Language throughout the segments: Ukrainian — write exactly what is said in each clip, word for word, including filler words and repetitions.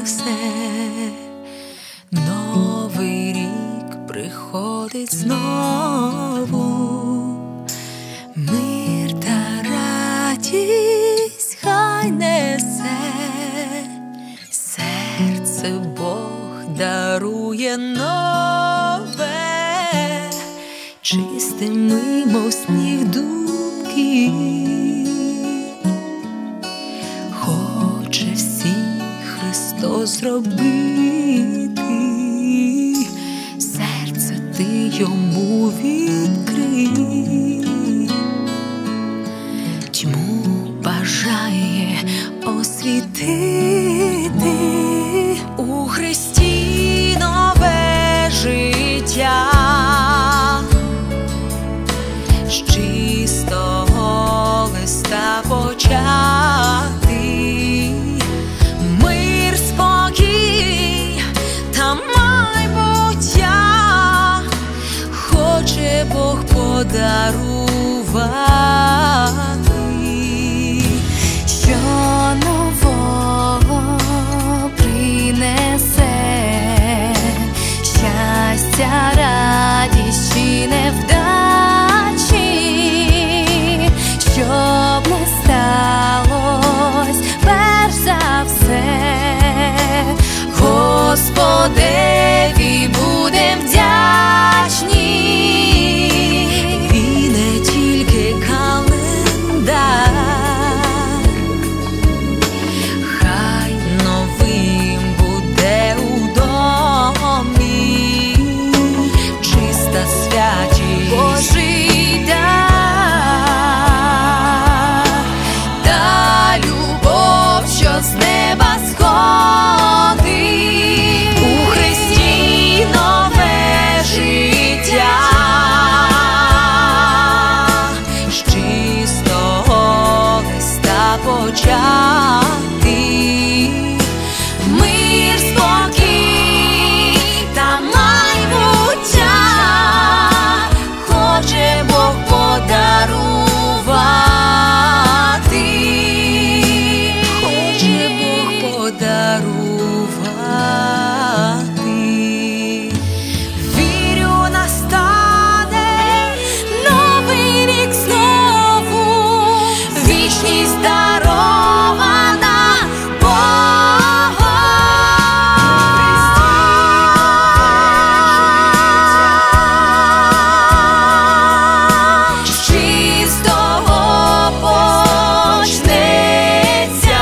все. Новий рік приходить знову, мир та радість хай несе, серце Бог дарує нове, чистими, мов сніг, думки. Хоче всіх Христос зробити, серце ти йому відкрий, тьму бажає освітити, у Христі нове життя, з чистого листа почати, мир, спокій та майбуття хоче Бог подарувати, що нового принесе щастя, радість чи невдачі, щоб не сталось перш за все, Господеві будем вдячні. І не тільки календар, хай новим буде у домі, чиста святість, Божий дар та любов, що з неба сходить, у Христі нове життя, з чистого листа почати, мир, спокій та майбуття хоче Бог подарувати, хоче Бог подарувати. вірю, настане новий рік знову, вічність дарована Богом. З чистого почнеться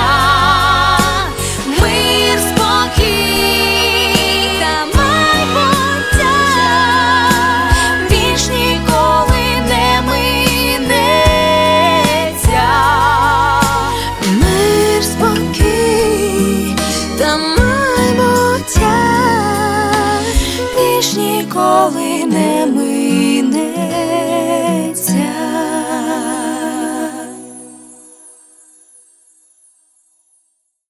мир, спокій та майбуття, більш ніколи не минеться. Мир, спокій та майбуття Більш ніколи не минеться.